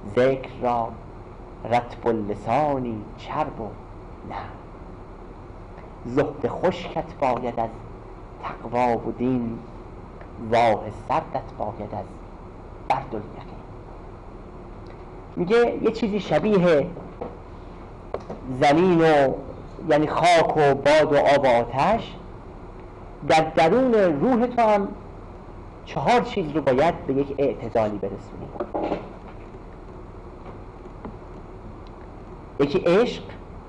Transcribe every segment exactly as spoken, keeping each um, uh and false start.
ذکر را رطب اللسانی چرب و نه. زهد خشکت باید از تقوا و دین، واه سردت باید از برد الیقین. میگه یه چیزی شبیه زمین و یعنی خاک و باد و آب و آتش، در درون روح تو هم چهار چیز رو باید به یک اعتدالی برسونی. یکی عشق،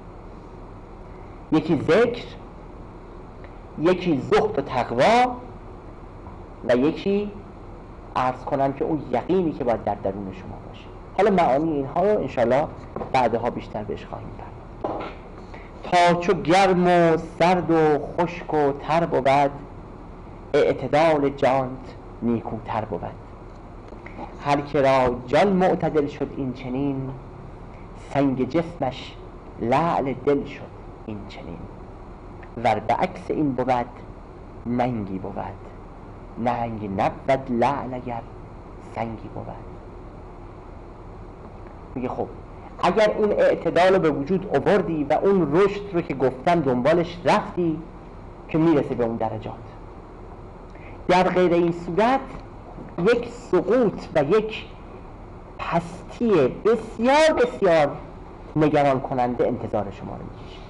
یکی ذکر، یکی زهد و تقوا و یکی عرض کنم که اون یقینی که باید در درون شما باشه. حالا معانی اینها رو انشالله بعدها بیشتر بهش خواهیم پرداخت. تا چو گرم و سرد و خشک و تر بود، اعتدال جانت نیکوتر بود. هر که را جان معتدل شد این چنین، سنگ جسمش لعل دل شد این چنین. ور به عکس این بود ننگی بود، ننگ نبود لعل اگر سنگی بود. میگه خب اگر اون اعتدال رو به وجود آوردی و اون رشد رو که گفتم دنبالش رفتی که میرسه به اون درجات، در غیر این صورت یک سقوط و یک پستی بسیار بسیار نگران کننده انتظار شما رو میکشه.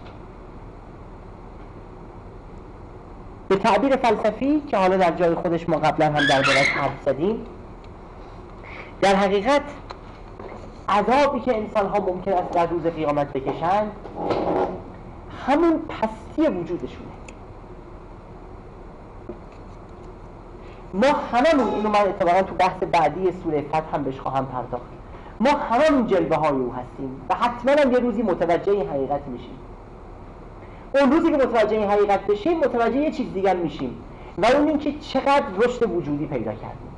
به تعبیر فلسفی که حالا در جای خودش ما قبلا هم درباره‌اش حرف زدیم، در حقیقت عذابی که انسان ها ممکن است در روز قیامت بکشند همون پستی وجودشونه. ما هممون، اینو من اتفاقا تو بحث بعدی سوره فتح هم بهش خواهم پرداخت، ما هممون جلوه های او هستیم و حتما هم یه روزی متوجه این حقیقت میشیم. اون روزی که متوجه این حقیقت بشیم متوجه یه چیز دیگر میشیم و اون این که چقدر رشد وجودی پیدا کردیم،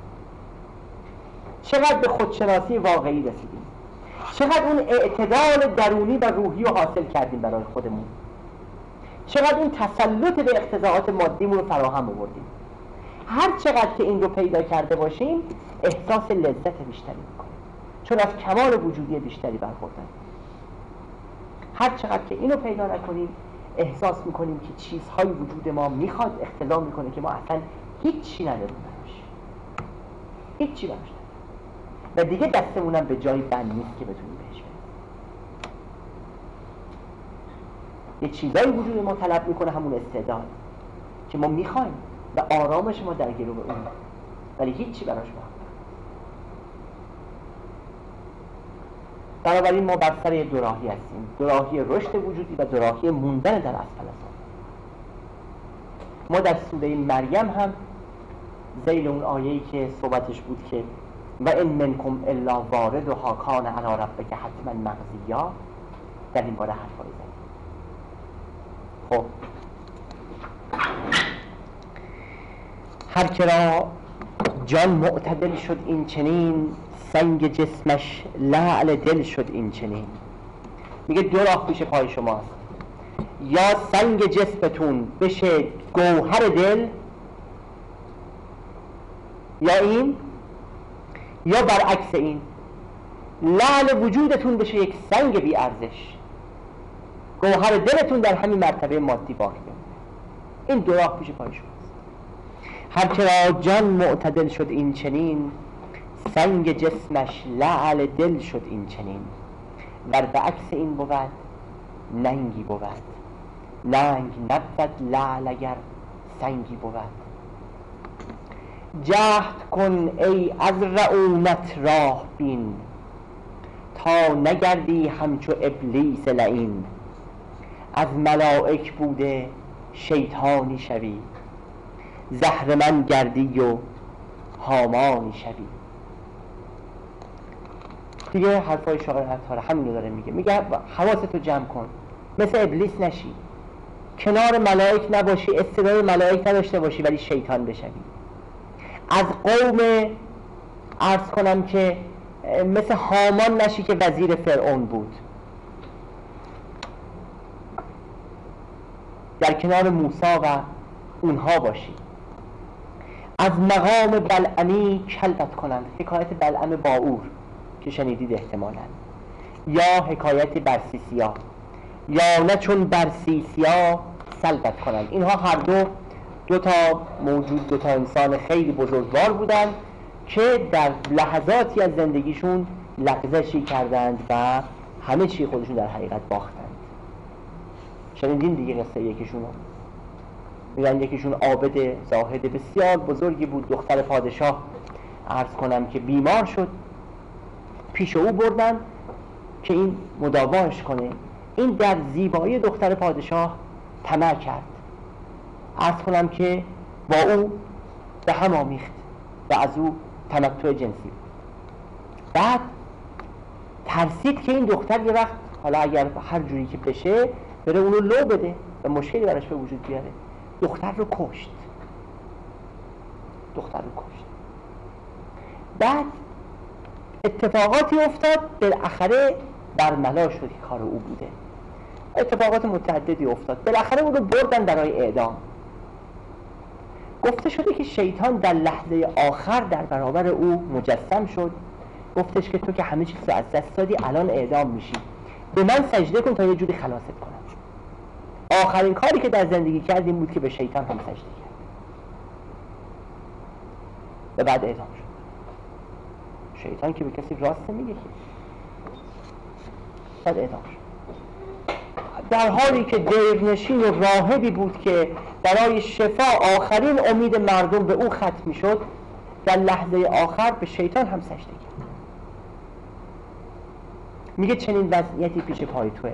چقدر به خودشناسی واقعی رسیدیم، چقدر اون اعتدال درونی و روحی رو حاصل کردیم برای خودمون، چقدر اون تسلط به اقتضاعات مادیمون رو فراهم آوردیم. هر چقدر که این رو پیدا کرده باشیم احساس لذت بیشتری میکنیم، چون از کمال وجودی بیشتری برخوردن. هر چقدر که اینو پیدا نکنیم احساس میکنیم که چیزهای وجود ما میخواد اختلال میکنه که ما اصلا هیچی نداریم براش، هیچی براش نداریم و دیگه دستمونم به جایی بند نیست که بتونیم بهش بریم. یه چیزایی وجود ما طلب میکنه، همون استعداد که ما میخوایم و آرامش ما در گلو اون، ولی هیچی براش ما. بنابراین ما بر سر دو راهی هستیم، دو راهی رشد وجودی و دو راهی موندن در اسفل از. ما در سوره مریم هم ذیل اون آیه‌ای که صحبتش بود که و ان منکم الا واردها کان علی ربک حتما مقضیا، در این باره حرفایی زدیم. خب هر که را جان معتدل شد این چنین، سنگ جسمش لعل دل شد این چنین. میگه دو راه پیش پای شماست، یا سنگ جسمتون بشه گوهر دل، یا این، یا برعکس این لعل وجودتون بشه یک سنگ بی ارزش، گوهر دلتون در همین مرتبه مادی باقی بمونه. این دو راه پیش پای شماست. هر که را جان معتدل شد این چنین، سنگ جسمش لعل دل شد این چنین. ور به عکس این بود ننگی بود، ننگ نبود لعل اگر سنگی بود. جهد کن ای از رعونت راه بین، تا نگردی همچو ابلیس لعین. از ملائک بوده شیطانی شوی، زهر من گردی و هامانی شوی. دیگه حرفای شاعر عطار همین رو داره میگه، میگه حواستو جمع کن، مثل ابلیس نشی، کنار ملائک نباشی، استعداد ملائک نداشته باشی ولی شیطان بشوی. از قوم عرض کنم که مثل هامان نشی که وزیر فرعون بود، در کنار موسی و اونها باشی. از مقام بلعمی کلبت کنند، حکایت بلعم باور که شنیدید احتمالاً، یا حکایت برسی سیاه، یا نه چون برسی سیاه سلبت کنند. اینها هر دو دو تا موجود، دو تا انسان خیلی بزرگوار بودند که در لحظاتی از زندگیشون لغزشی کردند و همه چی خودشون در حقیقت باختند. شنیدین دیگه قصه یکیشون رو. میگن یکیشون عابد زاهد بسیار بزرگی بود، دختر پادشاه عرض کنم که بیمار شد، پیش او بردن که این مداواش کنه. این در زیبایی دختر پادشاه طمع کرد، عرض کنم که با او به هم آمیخت و از او تمتع جنسی. بعد ترسید که این دختر یه وقت حالا اگر هر جوری که بشه بره اونو لو بده و مشکلی براش به وجود بیاره. دختر رو کشت دختر رو کشت بعد اتفاقاتی افتاد، بالاخره برملا شد که کار او بوده. اتفاقات متعددی افتاد، بالاخره او رو بردن برای اعدام. گفته شده که شیطان در لحظه آخر در برابر او مجسم شد، گفتش که تو که همه چیز رو از دست دادی، الان اعدام میشی، به من سجده کن تا یه جوری خلاصت کنم. آخرین کاری که در زندگی کرد این بود که به شیطان هم سجده کرد و بعد اعدام شد. شیطان که به کسی راست نمیگه که. بعد اعدام شد در حالی که دیرنشین و راهبی بود که برای شفا آخرین امید مردم به او ختم میشد، در لحظه آخر به شیطان هم سجده کرد. میگه چنین وضعیتی پیش پای توه،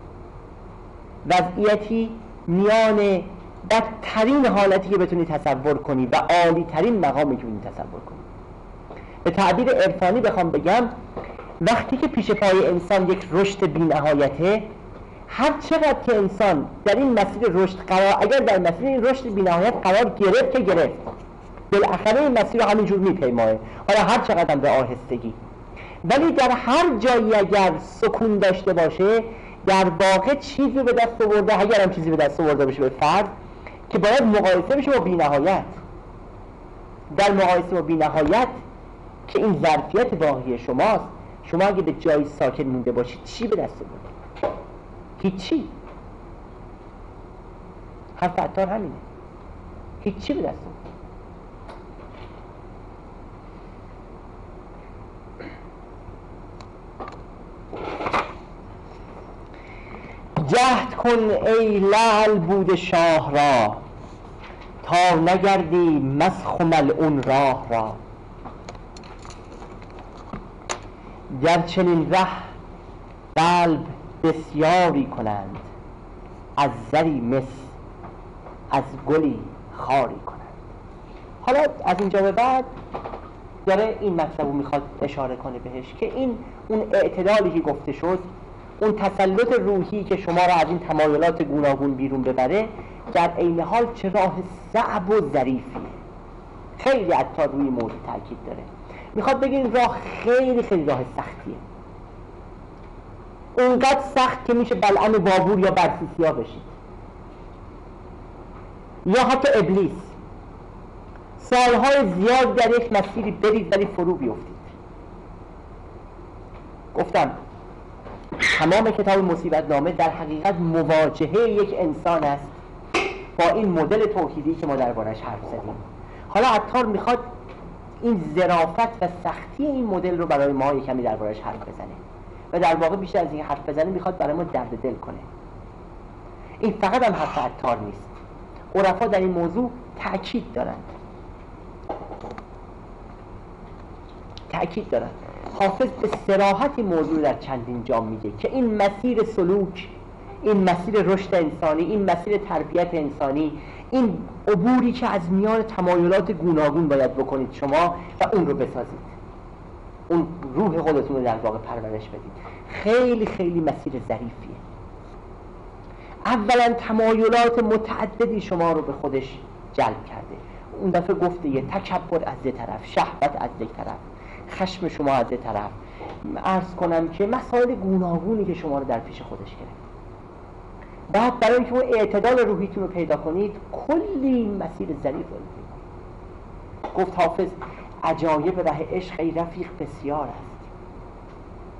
وضعیتی میان بدترین حالتی که بتونی تصور کنی و عالی ترین مقامی که بتونی تصور کنی. به تعبیر عرفانی بخوام بگم، وقتی که پیش پای انسان یک رشد بی‌نهایته، هر چقدر که انسان در این مسیر رشد قرار، اگر در مسیر این رشد بی‌نهایت قرار گرفت که گرفت، بالاخره این مسیر رو همینجور میپیماه، حالا هر چقدر هم به آهستگی. ولی در هر جایی اگر سکون داشته باشه، در واقع چیزی به دست آورده، اگر هم چیزی به دست آورده باشه به فرد، که باید مقایسه بشه با بی‌نهایت. در مقایسه با بی‌نهایت که این ظرفیت واقعی شماست، شما اگه به جایی ساکن مونده باشید چی به دست آورده؟ هیچی. حرف عطار همینه، هیچی به دست آورده. جهد کن ای لعل بود شاه را، تا نگردی مسخ و ملعون راه را. گر چنین ره قلب بسیاری کنند، از زری مس از گلی خاری کنند. حالا از اینجا به بعد داره این مطلب رو میخواد اشاره کنه بهش که این اون اعتدالی که گفته شد، اون تسلط روحی که شما را از این تمایلات گوناگون بیرون ببره، در عین حال چه راه صعب و ظریفیه. خیلی عطار روی موضوع تاکید داره، میخواد بگه این راه خیلی خیلی راه سختیه، اونقدر سخت که میشه بلعم بابور یا برسیسیا بشید، یا حتی ابلیس. سالهای زیاد در یک مسیری برید ولی فرو بیفتید. گفتم تمام کتاب مصیبت نامه در حقیقت مواجهه یک انسان است با این مدل توحیدی که ما دربارش حرف زدیم. حالا عطار میخواد این ظرافت و سختی این مدل رو برای ما یک کمی دربارش حرف بزنه و در واقع بیشتر از این حرف بزنه میخواد برای ما درد دل کنه. این فقط هم حرف عطار نیست، عرفا در این موضوع تأکید دارن تأکید دارن حافظ به صراحت موضوع در چندین جا میگه که این مسیر سلوک، این مسیر رشد انسانی، این مسیر تربیت انسانی، این عبوری که از میان تمایلات گوناگون باید بکنید شما و اون رو بسازید، اون روح خودتون رو در واقع پرورش بدید، خیلی خیلی مسیر ظریفیه. اولا تمایلات متعددی شما رو به خودش جلب کرده. اون دفعه گفته یه تکبر از یه طرف، شهوت از یک طرف، خشم شما از یه طرف، عرض کنم که مسائل گوناگونی که شما رو در پیش خودش گرفت. بعد برای اینکه اون اعتدال روحیتون رو پیدا کنید کلی مسیر ظریف رو پیدا. گفت حافظ عجایب ره عشق ای رفیق بسیار است،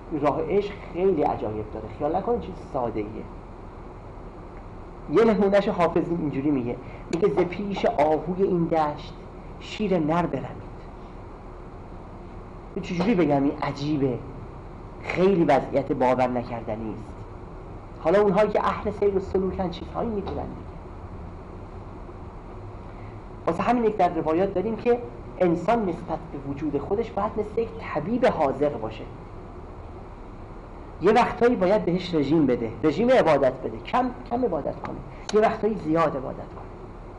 راه عشق خیلی عجایب داره، خیال نکنید چیز ساده ایه. یه نمونهش حافظ اینجوری میگه، میگه ز پیش آهوی این دشت شیر نر برمید. چجوری بگم این عجیبه، خیلی وضعیت باور نکردنی است. حالا اونهایی که اهل سیر و سلوکن چیزهایی میدونن دیگه. واسه همین یک در روایات داریم که انسان نسبت به وجود خودش باید مثل یک طبیب حاذق باشه. یه وقتایی باید بهش رژیم بده، رژیم عبادت بده، کم کم عبادت کنه، یه وقتایی زیاد عبادت کنه،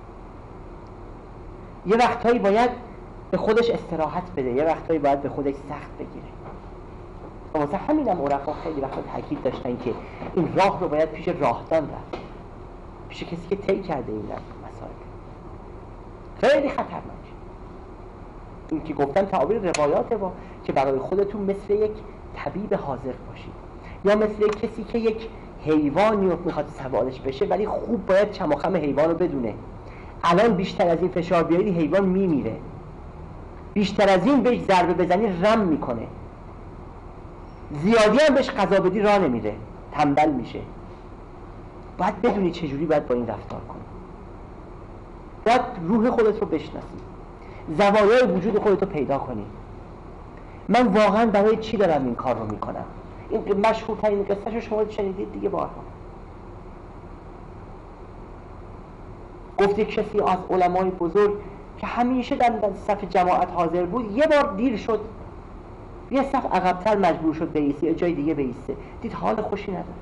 یه وقتایی باید به خودش استراحت بده، یه وقتایی باید به خودش سخت بگیره. واسه همینم عرفا خیلی وقتا تاکید داشتن که این راه رو باید پیش راهدان رفت، پیش کسی که طی کرده این مسائل. خیلی خطرناک. این که گفتن تعابیر روایاته با که برای خودتون مثل یک طبیب حاذق باشید، یا مثل کسی که یک حیوانی رو میخواد سوارش بشه ولی خوب باید چم و خم حیوان رو بدونه. الان بیشتر از این فشار بیاری حیوان میمیره، بیشتر از این بهش ضربه بزنی رم میکنه، زیادی هم بهش غذا بدی راه نمیره، تنبل میشه. باید بدونی چجوری باید با این رفتار کنی، باید روح خودت رو بشناسی، زوایای وجود خودت رو پیدا کنی. من واقعا برای چی دارم این کار رو میکنم؟ این مشهورترین قصه رو شما شنیدید دیگه بارها. گفت یک کسی از علمای بزرگ که همیشه در صف جماعت حاضر بود، یه بار دیر شد، یه صف عقب‌تر مجبور شد بایسته، یه جای دیگه بایسته، دید حال خوشی نداره.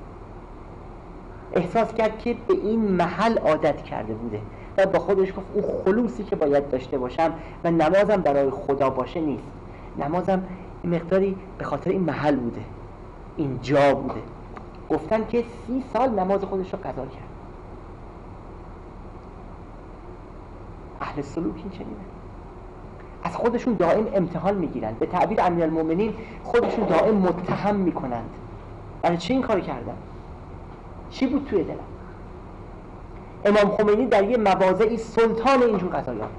احساس کرد که به این محل عادت کرده بوده و با خودش گفت اون خلوصی که باید داشته باشم و نمازم برای خدا باشه نیست، نمازم مقداری به خاطر این محل بوده، این جا بوده. گفتن که سی سال نماز خودش رو قضا کرد. اهل سلوک این چنینه، از خودشون دائم امتحان میگیرن، به تعبیر امیرالمومنین خودشون دائم متهم میکنند. برای چه این کار کردن؟ چی بود توی دلم؟ امام خمینی در یه مواضعی سلطان اینجور قضایان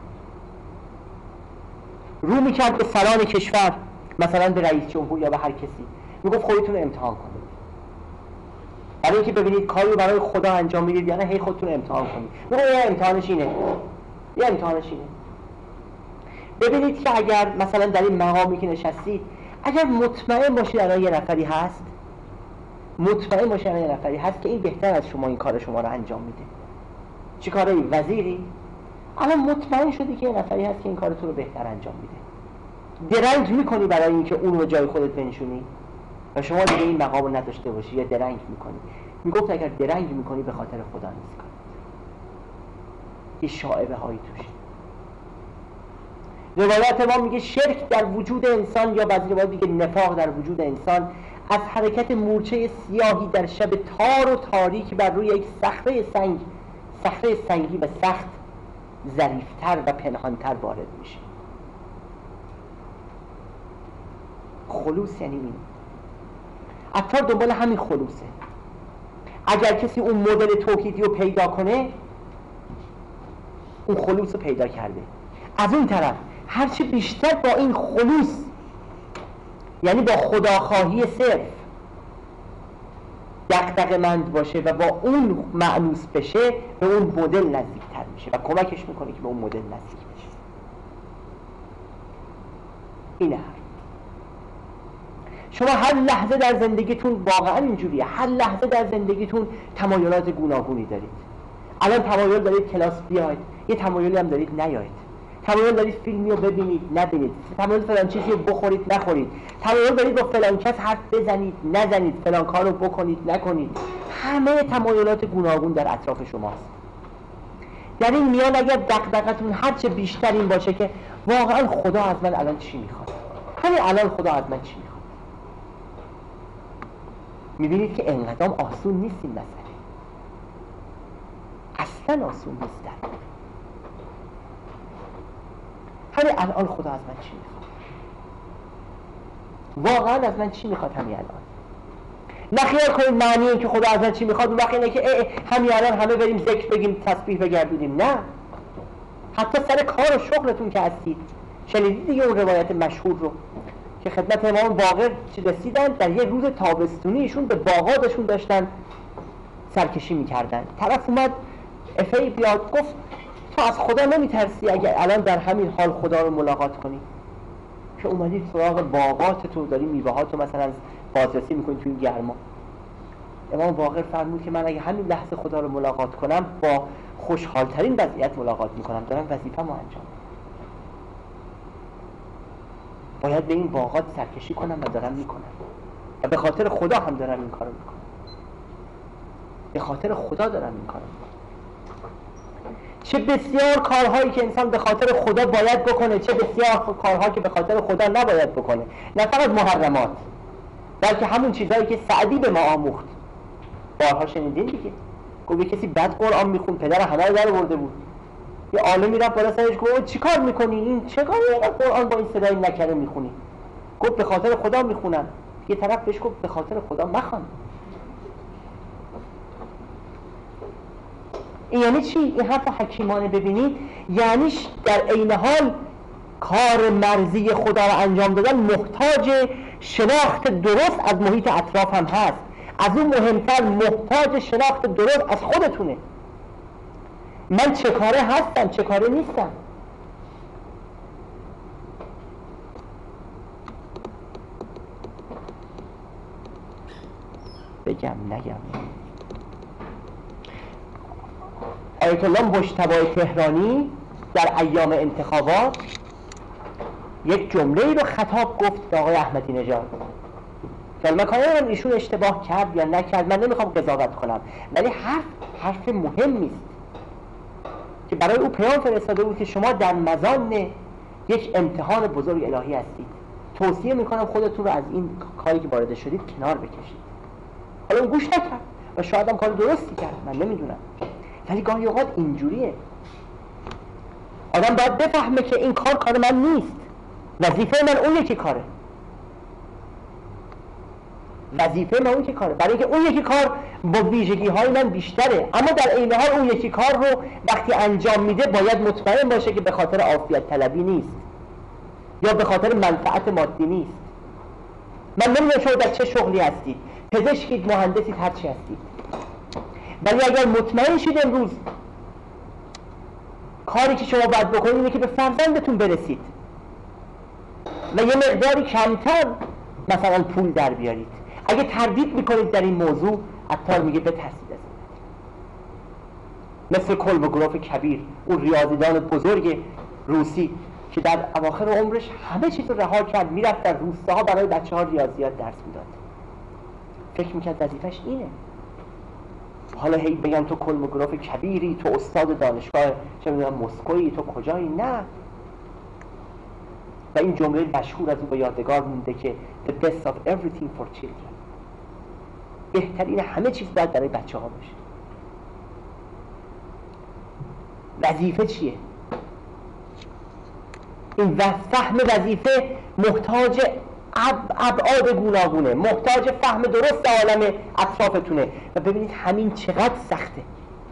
رو میکرد به سران کشور، مثلا به رئیس جمهور یا به هر کسی، میگفت خودتون رو امتحان کنید، برای اینکه ببینید کاری رو برای خدا انجام میدید یا نه، هی خودتون رو امتحان کنید. میگفت یه امتحانش اینه، یه امتحانش اینه. ببینید که اگر مثلا در این مقامی که نشستید، اگر مطمئن باشید الان یه نفری هست، مطمئن باشید الان یه نفری هست که این بهتر از شما این کار شما رو انجام میده. چی کاره؟ وزیری؟ الان مطمئن شدی که یه نفری هست که این کار تو رو بهتر انجام میده. درنگ میکنی برای اینکه اون رو جای خودت بنشونی و شما دیگه این مقام رو نداشته باشی، یا درنگ میکنی. میگفت اگر درنگ میکنی به خاطر خدا نیست کار، یه شائبه هایی توش. روایت ما میگه شرک در وجود انسان، یا بعضی روایت میگه نفاق در وجود انسان، از حرکت مورچه سیاهی در شب تار و تاریک بر روی یک صخره سنگ صخره سنگی و سخت ظریفتر و پنهانتر وارد میشه. خلوص یعنی این. عطار دنبال همین خلوصه. اگر کسی اون مدل توحیدی رو پیدا کنه، اون خلوص رو پیدا کرده. از اون طرف هرچی بیشتر با این خلوص، یعنی با خداخواهی صرف دغدغه‌مند باشه و با اون مأنوس بشه، به اون مدل نزدیکتر میشه و کمکش میکنه که به اون مدل نزدیک بشه. اینه حرف. شما هر لحظه در زندگیتون واقعا اینجوریه، هر لحظه در زندگیتون تمایلات گوناگونی دارید. الان تمایل دارید کلاس بیاید، یه تمایلی هم دارید نیاید، تمایل دارید فیلمی رو ببینید نبینید، تمایل فلان چیزی رو بخورید نخورید، تمایل دارید با فلان کس حرف بزنید نزنید، فلان کار رو بکنید نکنید. همه تمایلات گوناگون در اطراف شماست. در این میان اگر دغدغتون هرچه بیشتر این باشه که واقعا خدا از من الان چی میخواد، همین الان خدا از من چی میخواد، میبینید که انقدام آسون نیست این مسئله، اصلا آسون نیست. در همین الان خدا از من چی میخواد، واقعا از من چی میخواد همین الان. نخیال کنید معنی این که خدا از من چی میخواد اون وقت اینه که اه همین الان همه بریم ذکر بگیم تسبیح بگردونیم. نه، حتی سر کار و شغلتون که هستید، شنیدید دیگه اون روایت مشهور رو که خدمت امام باقر رسیدن، در یه روز تابستونی ایشون به باغاتشون داشتن سرکشی میکردن. طرف اومد افهی بیاد گفت تو از خدا نمیترسی اگر الان در همین حال خدا رو ملاقات کنی که اومدی سراغ باغات تو داری میوه‌هاتو مثلا بازرسی میکنی تو این گرما؟ امام باقر فرمود که من اگه همین لحظه خدا رو ملاقات کنم با خوشحالترین وضعیت ملاقات میکنم، دارم وظیفه‌مو انجام میدم، باید به این باغات سرکشی کنم و دارم میکنم و به خاطر خدا هم دارم این کارو میکنم، به خاطر خدا دارم این کارو میکنم. چه بسیار کارهایی که انسان به خاطر خدا باید بکنه، چه بسیار کارهایی که به خاطر خدا نباید بکنه. نه فقط محرمات، بلکه همون چیزهایی که سعدی به ما آموخت. بارها شنیدین دیگه، گفت کسی بد قرآن میخون پدر همه رو در آورده بود، یه عالمی رفت بالا سرش گفت چیکار میکنی؟ این چه کاری قرآن با این صدای نکره میخونی؟ گفت به خاطر خدا میخونم. یه طرف بهش گفت به خاطر خدا مخوان. این یعنی چی؟ این حرف حکیمانه ببینید، یعنی در عین حال کار مرضی خدا رو انجام دادن محتاج شناخت درست از محیط اطراف هم هست. از اون مهمتر محتاج شناخت درست از خودتونه. من چه کاره هستم، چه کاره نیستم. بگم نگم. آیت الله مجتبی تهرانی در ایام انتخابات یک جمله رو خطاب گفت به آقای احمدی نژاد. من کارم ایشون اشتباه کرد یا نکرد من نمیخوام قضاوت کنم، ولی حرف حرف مهمی است که برای او پیام فرستاده بود که شما در مزان یک امتحان بزرگ الهی هستید. توصیه میکنم خودتون رو از این کاری که وارد شدید کنار بکشید. حالا اون گوش نکرد و شاید هم کار درستی کرد، من نمیدونم، ولی گاهی اوقات اینجوریه. آدم باید بفهمه که این کار کار من نیست، وظیفه من اون یکی کاره، وظیفه من اون یکی کاره، برای اینکه اون یکی کار با ویژگی های من بیشتره، اما در عین حال اون یکی کار رو وقتی انجام میده باید مطمئن باشه که به خاطر عافیت طلبی نیست یا به خاطر منفعت مادی نیست. من نمیدونم شما در چه شغلی هستید، پزشکید، مهندسید، هر چی هستید، ولی اگر مطمئن شید امروز کاری که شما باید بکنید اینه که به فرزندتون برسید و یه مقداری کمتر مثلا پول در بیارید، اگه تردید میکنید در این موضوع، عطار میگه بترسید از این. مثل کولموگراف کبیر، اون ریاضیدان بزرگ روسی که در اواخر عمرش همه چیز رو رها کرد، میرفت در روستاها برای بچه ها ریاضیات درس میداد، فکر میکرد وظیفش اینه. حالا هی بگن تو کولموگراف کبیری، تو استاد دانشگاه چه میدونم مسکویی، تو کجایی؟ نه. و این جمله مشهور از او به یادگار مونده که the best of everything for children، بهترین همه چیز باید برای بچه ها باشه. وظیفه چیه؟ این فهم وظیفه محتاج ابعاد گوناگونه، محتاج فهم درست عالم اطرافتونه. و ببینید همین چقدر سخته،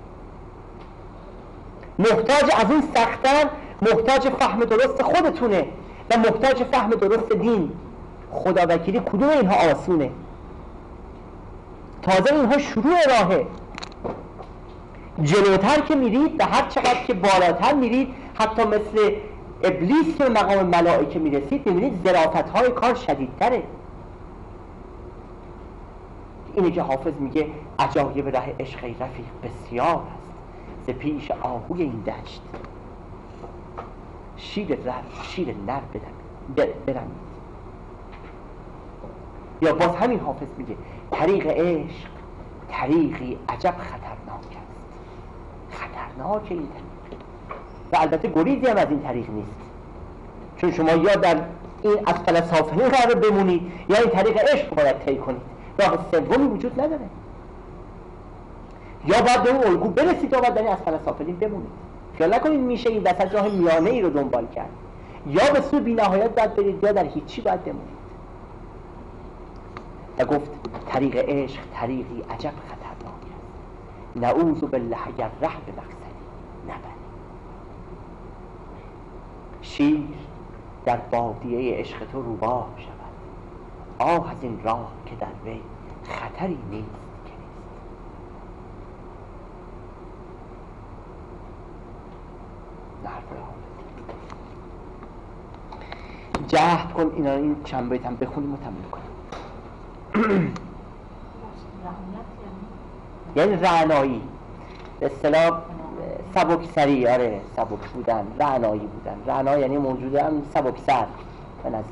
محتاج از اون سختن محتاج فهم درست خودتونه و محتاج فهم درست دین. خداوکیلی کدوم اینها آسونه؟ تازه اینها شروع راهه. جلوتر که میرید و هر چقدر که بالاتر میرید، حتی مثل ابلیس که مقام ملائکه میرسید، میبینید ظرافت‌های کار شدیدتره. اینه که حافظ میگه عجایب ره عشق رفیق بسیار است، ز پیش آهوی این دشت شیر ر شیر نر برمید. یا باز همین حافظ میگه طریق عشق طریقی عجب خطرناک است. خطرناک این طریق، و البته گریزی هم از این طریق نیست، چون شما یا در این اسفل سافلین قرار بمونید یا این طریق عشق باید طی کنید، راه سومی وجود نداره. یا باید به اون الگو برسید یا باید در این اسفل سافلین بمونید. خیال نکنید میشه این وسط راه میانه ای رو دنبال کرد، یا به سوی بی نهایت باید برید یا در هیچی باید بمونید. و گفت طریق عشق طریقی عجب خطرناک است، نعوذ بالله اگر ره به مقصدی نبرید. شیر در بادیه عشق تو روباه شود، آه از این راه که در وی خطری نیست که نیست. جهد کن. اینا این چند بیت هم بخونیم و تموم کنیم. یعنی رعنایی، به اصطلاح سبکسری. آره سبک بودن، رعنایی بودن. رعنا یعنی موجوده هم سبکسر به نظر.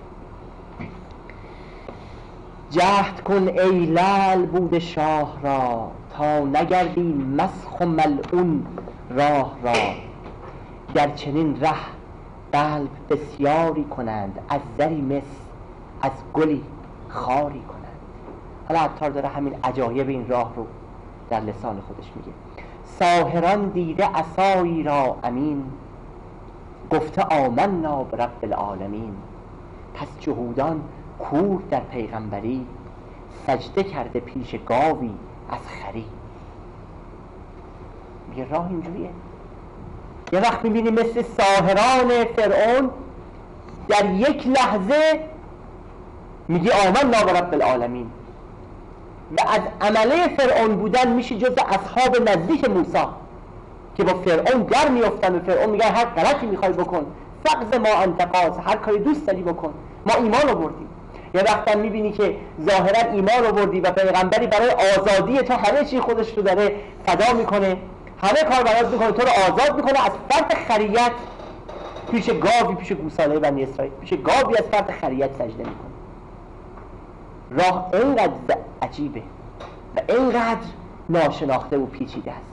جهد کن ای لعل بود شاه را، تا نگردی مسخ و ملعون راه را. در چنین ره قلب بسیاری کنند، از زری مس از گلی خاری کنند. حالا عطار داره همین عجایب این راه رو در لسان خودش میگه. ساحران دیده عصایی را امین، گفته آمنا برب العالمین. پس جهودان کور در پیغمبری، سجده کرده پیش گاوی از خری. میگه راه اینجوریه. یه وقت میبینی مثل ساحران فرعون در یک لحظه میگه آمنا برب العالمین، و از عمله فرعون بودن میشه جز اصحاب نزدیک موسی که با فرعون در میافتن و فرعون میگه هر غلطی میخوای بکن، فقط ما انتقاض، هر کاری دوست داری بکن، ما ایمان آوردیم. یه وقتا میبینی که ظاهرا ایمان آوردی و پیغمبری برای آزادی تو همه چی خودش رو داره فدا میکنه، همه کار برات میکنه، تو رو آزاد میکنه از فرط خریت پیش گاوی، پیش گوساله بنی اسرائیل، پیش گاوی از فرط خریت سجده میکنه. راه اینقدر عجیبه و اینقدر ناشناخته و پیچیده است.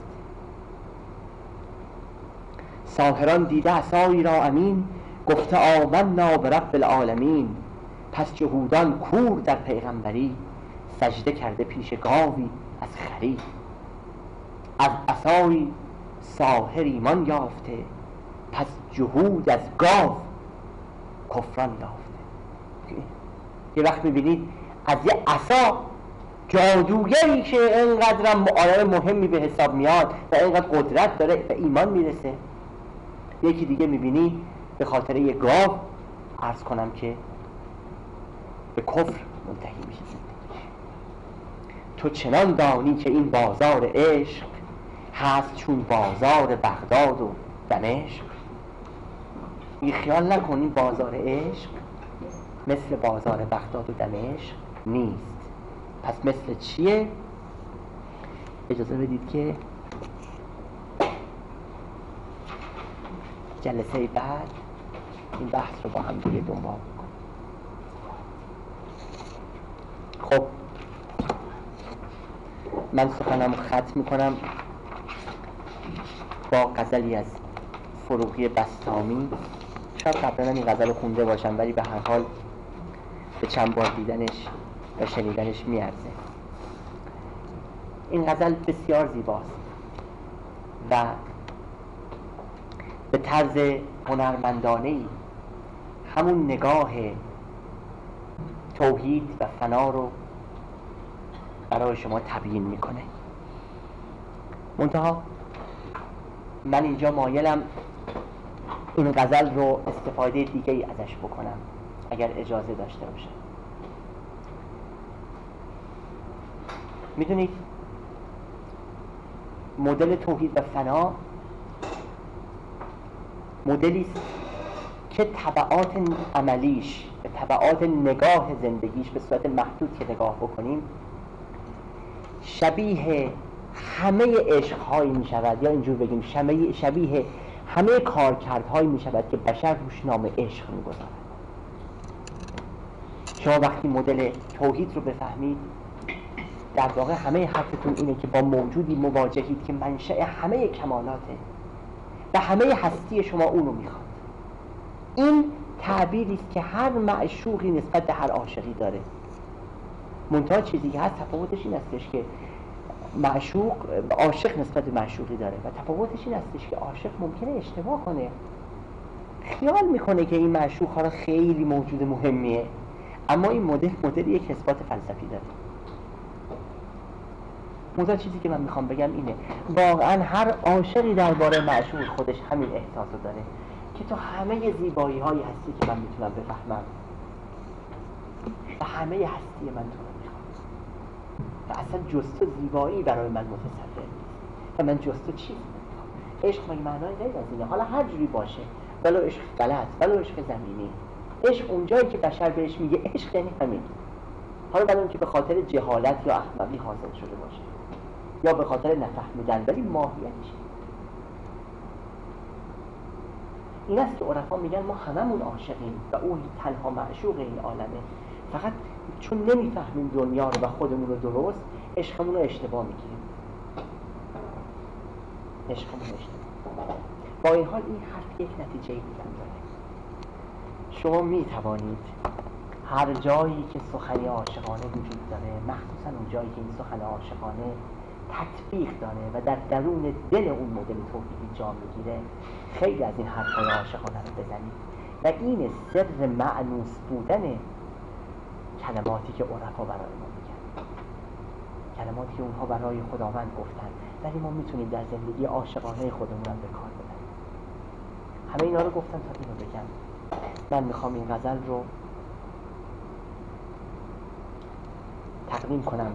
ساحران دیده عصایی را امین، گفته آمنا برب العالمین. پس جهودان کور در پیغمبری، سجده کرده پیش گاوی از خری. از عصای ساحر ایمان یافته، پس جهود از گاو کفران یافته. یه وقت میبینید از یه عصا جادوگری که اینقدر آدم مهمی به حساب میاد و اینقدر قدرت داره به ایمان میرسه. یکی دیگه میبینی به خاطر یه گاو عرض کنم که به کفر منتهی میشه. تو چنان دانی که این بازار عشق، هست چون بازار بغداد و دمشق. این خیال نکن این بازار عشق مثل بازار بغداد و دمشق نیست. پس مثل چیه؟ اجازه بدید که جلسه بعد این بحث رو با هم دیگه دنبال کنیم. خب من سخنم رو ختم میکنم با غزلی از فروغی بسطامی. شاید قبلا این غزل خونده باشم ولی به هر حال به چند بار دیدنش و شنیدنش میارزه. این غزل بسیار زیباست و به طرز هنرمندانه‌ای همون نگاه توحید و فنا رو برای شما تبیین میکنه. منتها من اینجا مایلم این غزل رو استفاده دیگه ای ازش بکنم اگر اجازه داشته باشه. میدونید مدل توحید و فنا مدلی است که تبعات عملیش، تبعات نگاه زندگیش به صورت محدود که نگاه بکنیم شبیه همه عشق‌هایی می شود، یا اینجور بگیم شبیه, شبیه همه کارکردهایی می شود که بشر روش نام عشق می گذارد. شما وقتی مدل توحید رو بفهمید در واقع همه حرفتون اینه که با موجودی مواجهید که منشأ همه کمالاته و همه هستی شما اونو میخواد. این تعبیری است که هر معشوقی نسبت به هر عاشقی داره. منتها چیزی که هست تفاوتش این استش که معشوق عاشق نسبت به معشوقی داره و تفاوتش این استش که عاشق ممکنه اشتباه کنه، خیال میکنه که این معشوق ها خیلی موجود مهمیه، اما این مدل مدل یک اثبات فلسفی داره. منتها چیزی که من میخوام بگم اینه واقعا هر عاشقی درباره معشوق خودش همین احساس رو داره که تو همه زیبایی هایی هستی که من میتونم بفهمم، و همه هستی من تو رو میخواد و اصلا جز تو زیبایی برای من متصور نیست و من جز تو چیزی نمیخوام. عشق مگه معنای غیر از اینه؟ حالا هر جوری باشه، ولو عشق غلط، ولو عشق زمینی، عشق اونجایی که بشر بهش میگه عشق یعنی همین. حالا بعد اون که به خاطر جهالت یا احمقی حاصل شده باشه یا به خاطر نفهمیدن، ولی ماهیتش این است که عرفا میگن ما هممون عاشقیم و او تنها معشوق این عالمه، فقط چون نمیفهمیم دنیا رو و خودمون رو درست، عشقمون رو اشتباه میگیریم. عشقمون رو اشتباه. با این حال این حرف یک نتیجه دیگه داره. شما میتوانید هر جایی که سخن عاشقانه وجود داره، مخصوصا اون جایی که این سخن عاشقانه تطبیق داره و در درون دل اون مدل توحیدی جا میگیره، خیلی از این حرف‌های عاشقانه رو بزنید و این سر معنوس بودن کلماتی که عرفا برای ما میگن، کلماتی که اونها برای خداوند گفتن، ولی ما میتونیم در زندگی عاشقانه خودمون هم به کار ببریم. همه اینا رو گفتم تا اینو بگم. من میخوام این غزل رو تقدیم کنم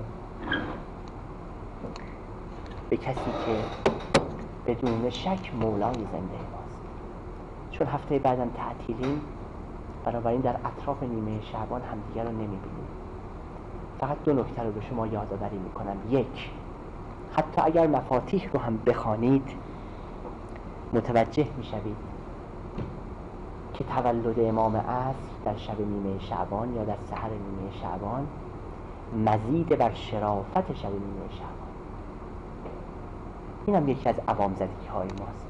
به کسی که بدون شک مولای زنده ماست، چون هفته بعدم تعطیلیم، بنابراین در اطراف نیمه شعبان همدیگر رو نمیبینیم. فقط دو نکته رو به شما یادآوری میکنم. یک، حتی اگر مفاتیح رو هم بخوانید متوجه میشوید که تولد امام عصر در شب نیمه شعبان یا در سحر نیمه شعبان مزید بر شرافت شب نیمه شعبان. این هم یکی از عوام زدگی های ماست.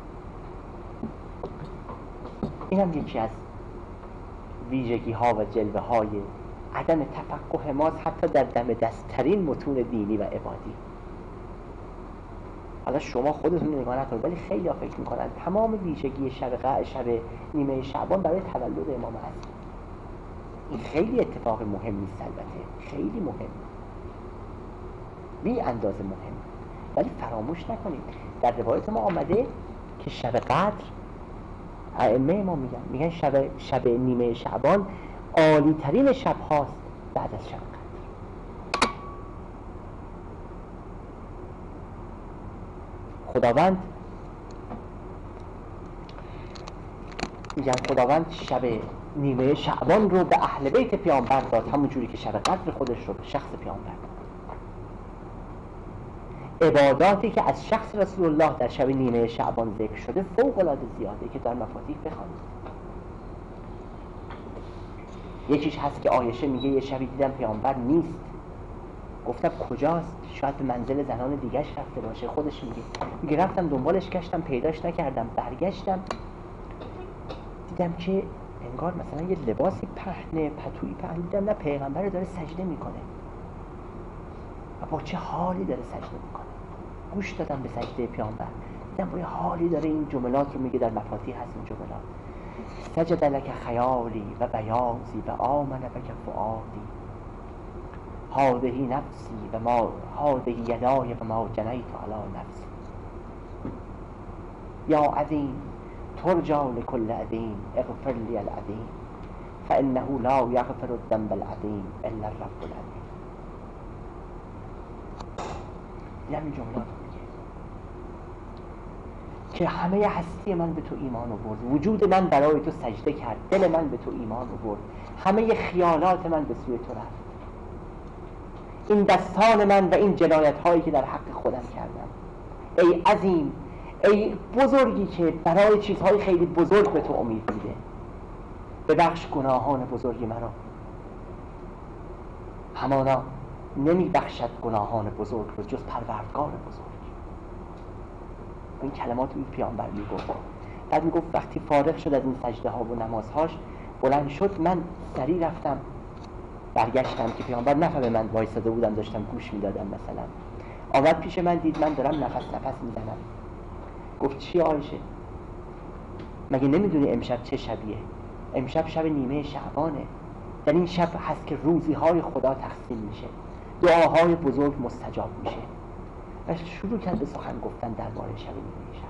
این هم یکی از ویژگی ها و جلوه های عدم تفقه ماست، حتی در دم دستترین متون دینی و عبادی. حالا شما خودتون نگاه نکنید، ولی خیلی ها فکر میکنن تمام ویژگی شب قع شب نیمه شعبان برای تولد امام عصر. این خیلی اتفاق مهم نیست، البته خیلی مهم، بی اندازه مهم، ولی فراموش نکنید در روایت ما آمده که شب قدر، ائمه ما میگن میگن شب شب نیمه شعبان عالی ترین شب هاست بعد از شب قدر. خداوند میگن خداوند شب نیمه شعبان رو به اهل بیت پیامبر داد، همون جوری که شب قدر خودش رو به شخص پیامبر داد. عباداتی که از شخص رسول الله در شب نیمه شعبان ذکر شده فوق العاده زیاده که در مفاتیح بخوانید. یکیش هست که عایشه میگه یه شبی دیدم پیامبر نیست، گفتم کجاست؟ شاید به منزل زنان دیگرش رفته باشه. خودش میگه میگه رفتم دنبالش گشتم پیداش نکردم، برگشتم دیدم که انگار مثلا یه لباسی پهنه، پتویی پهنه، دیدم نه پیغمبر داره سجده میکنه و با چه حالی داره سجده میکنه. گوش دادم به سجده پیامبر، دیدم با یه حالی داره این جملات رو میگه، در مفاتیح هست این جملات: سجد لک خیالی و بیاضی و آمن بک فؤادی، هذه نفسی و ما هذه یدای و ما جنیت علی نفسی، یا عظیم ترجى لكل عظیم اغفر لی العظیم فانه لا یغفر الذنب العظیم الا الرب العظیم. دیدم این جملات میگه که همه هستی من به تو ایمان آورد، وجود من برای تو سجده کرد، دل من به تو ایمان آورد، همه خیالات من به سوی تو رفت، این دستان من و این جنایت هایی که در حق خودم کردم. ای عظیم، ای بزرگی که برای چیزهای خیلی بزرگ به تو امید میده، ببخش گناهان بزرگی مرا. همانا نمی بخشد گناهان بزرگ رو جز پروردگار بزرگ. این کلمات این پیامبر میگفت. بعد میگفت وقتی فارغ شد از این سجده ها و نمازهاش بلند شد، من سریع رفتم برگشتم که پیامبر نفهمه من وایساده بودم داشتم گوش میدادم. مثلا آمد پیش من، دید من دارم نفس نفس میزنم، گفت چی عایشه؟ مگه نمیدونی امشب چه شبیه؟ امشب شب نیمه شعبانه، در این شب هست که روزی های خدا تقسیم میشه، دعاهای بزرگ مستجاب میشه. و شروع کرد به سخن گفتن درباره شب نیمه شعبان.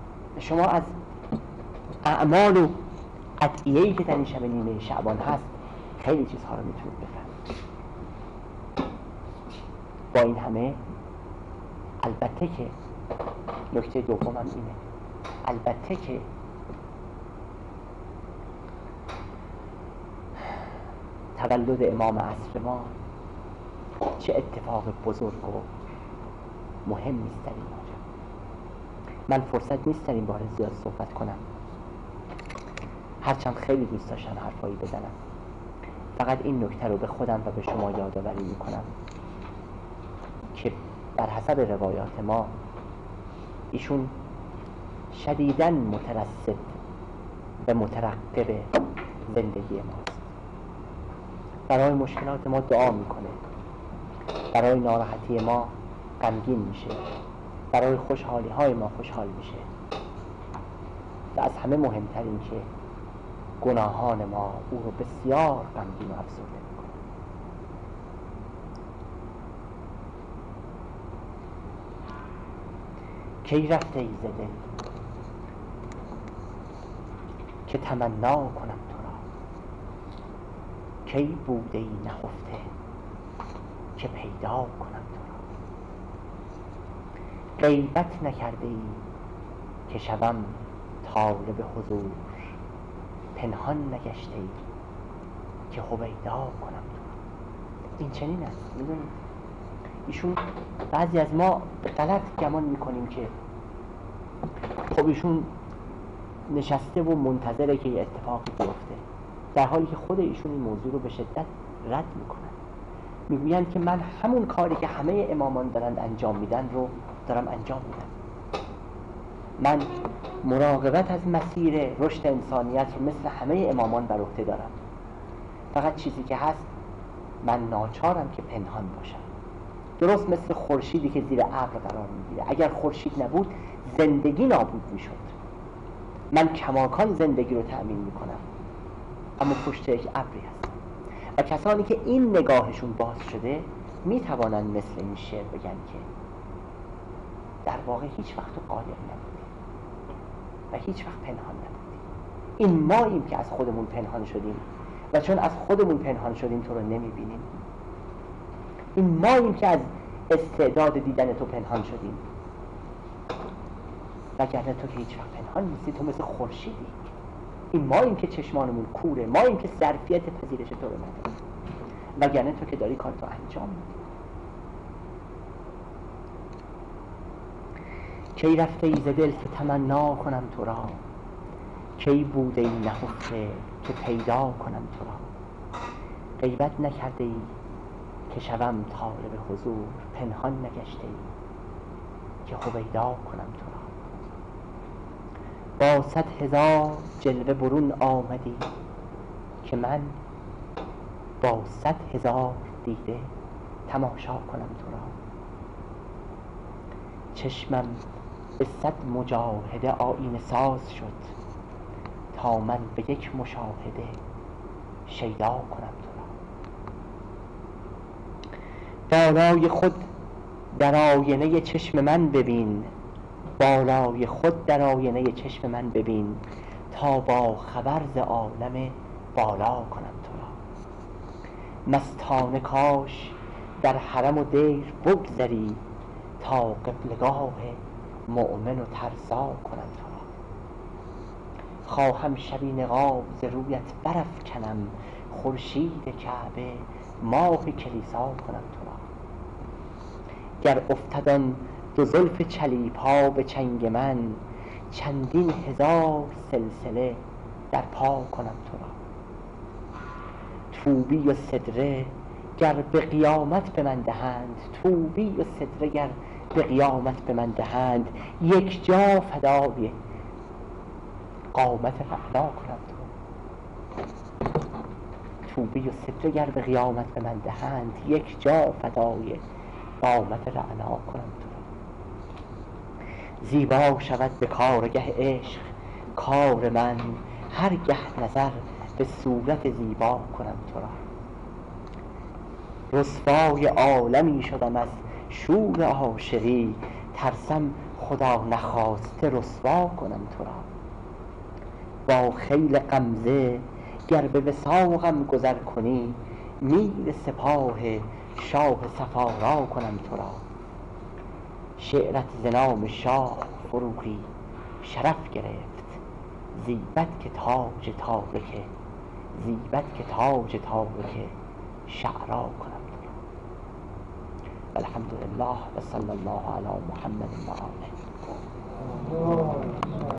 شما از اعمال و ادعیه‌ای که در این شب نیمه شعبان هست خیلی چیزها رو میتونید بفهمید. با این همه البته که نکته دومم اینه، البته که تولد امام عصر ما چه اتفاق بزرگ و مهم نیست در این ماجرا. من فرصت نیست در این باره زیاد صحبت کنم، هرچند خیلی دوست داشتم حرفایی بزنم. فقط این نکته رو به خودم و به شما یادآوری میکنم که بر حسب روایات ما ایشون شدیداً مترصد و مترقب زندگی ماست. برای مشکلات ما دعا میکنه، برای ناراحتی ما غمگین میشه، برای خوشحالی های ما خوشحال میشه و از همه مهمتر این که گناهان ما او رو بسیار غمگین و افسرده میکنه. کی رفته ای ز دل که تمنا کنم تو را، کی بوده ای نهفته که پیدا کنم تو را. غیبت نکرده ای که شوم طالب حضور، پنهان نگشته ای که هویدا کنم تو را. این چنین است. میدونید ایشون، بعضی از ما غلط گمان میکنیم که خب ایشون نشسته و منتظره که یه اتفاقی بیفته، در حالی که خود ایشون این موضوع رو به شدت رد میکنن. میگویند که من همون کاری که همه امامان دارن انجام میدن رو دارم انجام میدم. من مراقبت از مسیر رشد انسانیت رو مثل همه امامان بر عهده دارم. فقط چیزی که هست من ناچارم که پنهان باشم، درست مثل خورشیدی که زیر ابر قرار میگیره. اگر خورشید نبود زندگی نابود میشد. من کماکان زندگی رو تأمین میکنم اما پشت یک ابری هستم. و کسانی که این نگاهشون باز شده میتوانند مثل این شعر بگن که در واقع هیچ وقت غالب نبودی و هیچ وقت پنهان نبودی. این ماییم که از خودمون پنهان شدیم و چون از خودمون پنهان شدیم تو رو نمیبینیم. این ماییم که از استعداد دیدن تو پنهان شدیم، وگرنه تو که هیچ وقت پنهان نیستی، تو مثل خورشیدی. این ماییم که چشمانمون کوره، ماییم که ظرفیت پذیرش تو رو نداریم، وگرنه تو که داری کارتو انجام میدی. کی رفته ای ز دل که تمنا کنم تو را، کی بوده ای نهفته که پیدا کنم تو را. غیبت نکرده ای که شوم طالب حضور، پنهان نگشته ای که هویدا کنم تو را. با صد هزار جلوه برون آمدی که من با صد هزار دیده تماشا کنم تو را. چشمم به صد مجاهده آینه ساز شد تا من به یک مشاهده شیدا کنم تو را. بالای خود در آینه چشم من ببین، بالای خود در آینه چشم من ببین تا با خبر ز عالم بالا کنم تو را. مستانه کاش در حرم و دیر بگذری تا قبلگاه مؤمن و ترسا کنم تو را. خواهم شبی نقاب ز رویت برافکنم، خورشید کعبه ماه کلیسا کنم تو را. گر افتد آن دو زلف چلیپا به چنگ من، چندین هزار سلسله در پا کنم تو را. طوبی و سدره گر به قیامت به من دهند، طوبی و سدره گر به قیامت به من دهند، یک جا فدای قامت رعنا کنم تو را. طوبی و سدره گر به قیامت به من دهند، یک جا فدای قامت رعنا کنم تو را. زیبا شود به کارگه عشق کار من، هر گه نظر به صورت زیبا کنم تو را. رسوای عالمی شدم از شور عاشقی، ترسم خدا نخواسته رسوا کنم تو را. با خیل غمزه گر به وثاقم گذر کنی میر سپاه شاه صفارا کنم تو را. شعرت ز نام شاه فروغی شرف گرفت، زیبد که تاج تارک زیبد که تاج تارک شعرا کنم تو را. الحمدلله و صلی الله علی محمد و آله.